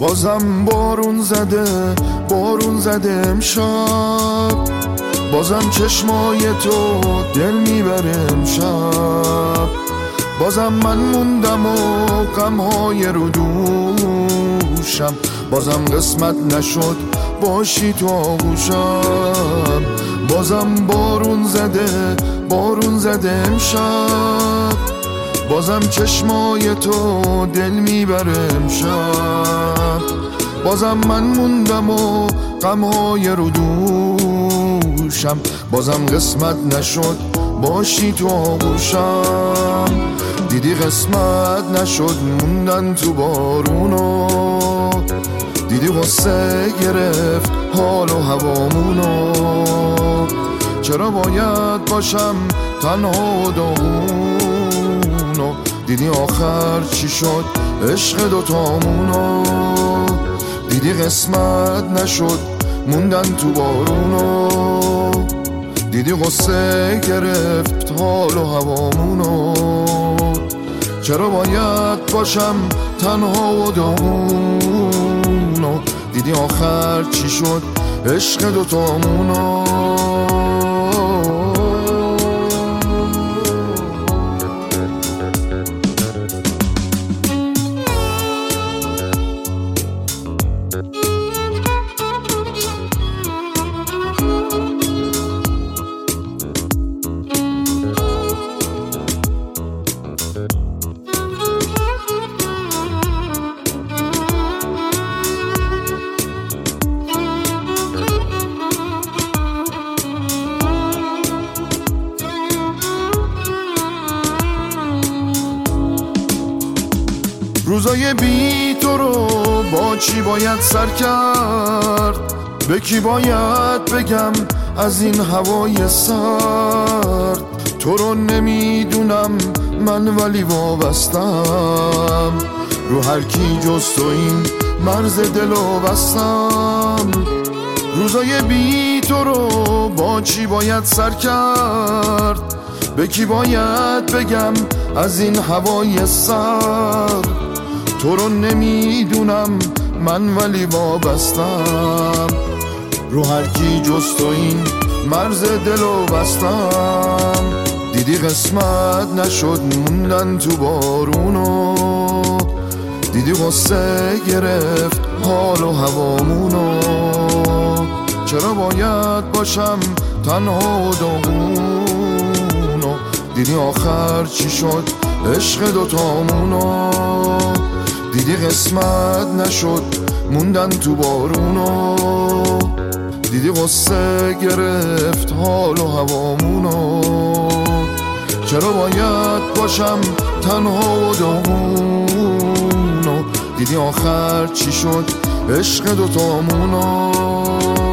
بازم بارون زده امشب، بازم چشمای تو دل میبره امشب. بازم من موندم و غمهای رو دوشم، بازم قسمت نشد باشی تو آغوشم. بازم بارون زده امشب، بازم چشمای تو دل میبره امشب. بازم من موندم و غمهای رو دوشم، بازم قسمت نشد باشی تو آغوشم. دیدی قسمت نشد موندن تو بارونو، دیدی غصه گرفت حال و هوامونو. چرا باید باشم تنها و داغونو، دیدی آخر چی شد عشق دوتامونو. دیدی قسمت نشد موندن تو بارونو، دیدی غصه گرفت حال و هوامونو. چرا باید باشم تنها و داغونو، دیدی آخر چی شد عشق دوتامونو. روزای بی تو رو با چی باید سر کرد؟ به کی باید بگم از این هوای سرد؟ تو رو نمیدونم من ولی وابستم، رو هر کی جز تو این مرز دلو بستم. روزای بی تو رو با چی باید سر کرد؟ به کی باید بگم از این هوای سرد؟ تو رو نمیدونم من ولی وابستم، رو هر کی جز تو این مرز دلو بستم. دیدی قسمت نشد موندن تو بارونو، دیدی غصه گرفت حال و هوامونو. چرا باید باشم تنها و داغونو، دیدی آخر چی شد عشق دوتامونو. دیدی قسمت نشد موندن تو بارونو، دیدی غصه گرفت حال و هوامونو. چرا باید باشم تنها و داغونو، دیدی آخر چی شد عشق دوتامونو.